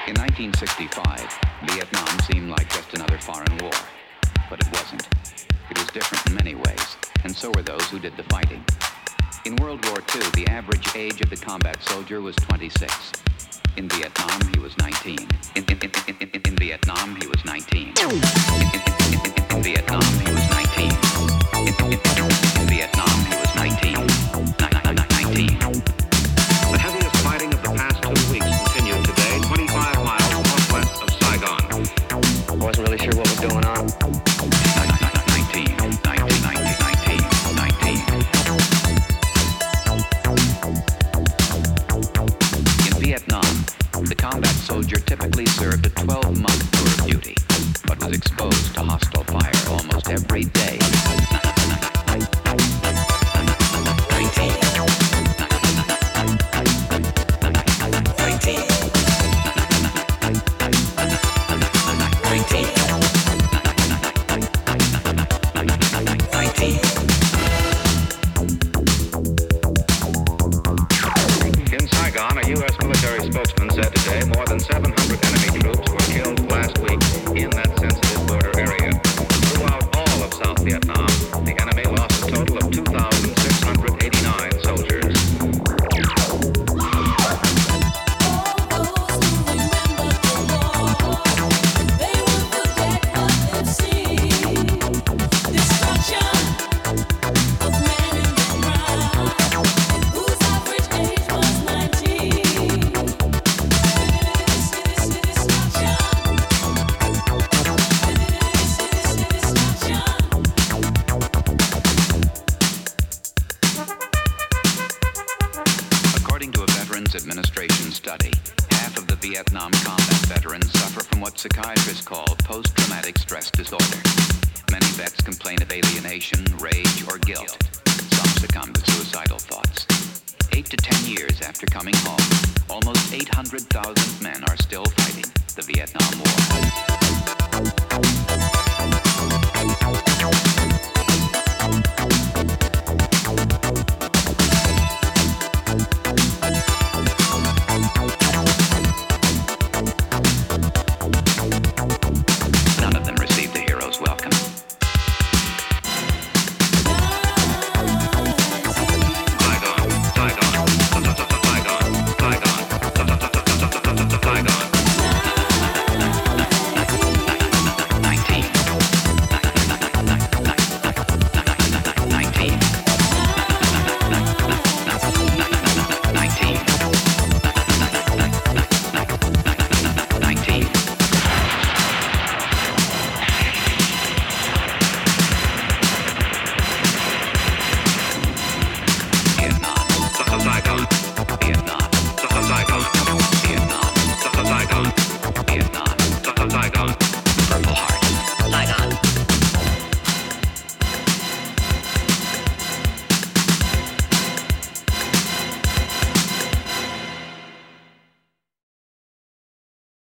In 1965, Vietnam seemed like just another foreign war. But it wasn't. It was different in many ways, and so were those who did the fighting. In World War II, the average age of the combat soldier was 26. In Vietnam, he was 19. In Vietnam, he was 19. In Vietnam, he was 19. In Vietnam, he was 19. 19. The heaviest fighting of the past 2 weeks continued today, 25 miles northwest of Saigon. I wasn't really sure what was going on. 19. In Vietnam, the combat soldier typically served a 12-month tour of duty, but was exposed to hostile fire almost every day. 19. In Saigon, a U.S. military spokesman said today more than 700 enemy troops were killed last week in that sensitive border area. Throughout all of South Vietnam, the enemy lost a total of 2,689 soldiers. Administration study, half of the Vietnam combat veterans suffer from what psychiatrists call post-traumatic stress disorder. Many vets complain of alienation, rage, or guilt. Some succumb to suicidal thoughts. 8 to 10 years after coming home, almost 800,000 men are still fighting the Vietnam War.